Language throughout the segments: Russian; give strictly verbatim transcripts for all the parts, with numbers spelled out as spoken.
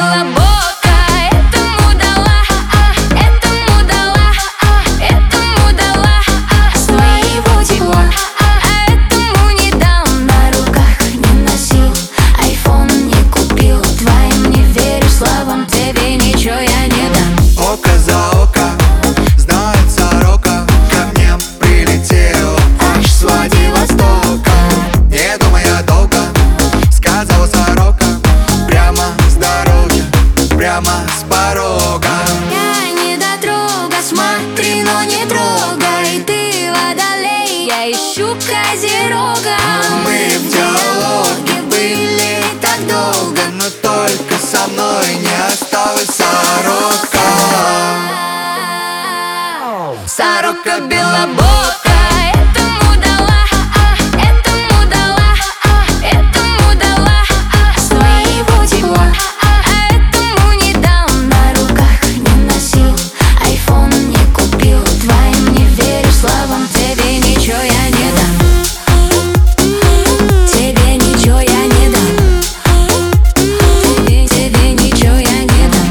белобока, этому дала, этому дала, этому дала своего тепла, а этому не дам, на руках не носил, айфон не купил, твоим не веришь словам, тебе ничего я не дам. Око за око, знает сорока, ко мне прилетел аж с Владивостока. Не думая долго, сказала сорока, прямо с дороги, прямо с порога. Я не дотрога, смотри, но не трогай, ты водолей, я ищу козерога. Мы в диалоге были так долго, но только со мной не осталась сорока. Сорока белобока, этому дала, этому дала, этому дала своего тепла, а этому не дам, на руках не носил, айфон не купил, твоим не веришь словам, тебе ничего я не дам, тебе ничего я не дам, тебе, тебе ничего я не дам.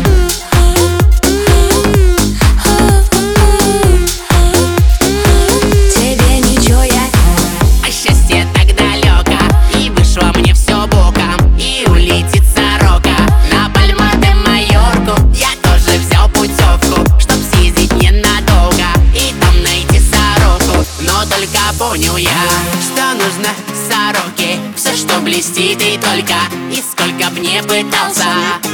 Понял я, что нужно сороке, все, что блестит и только, и сколько б не пытался.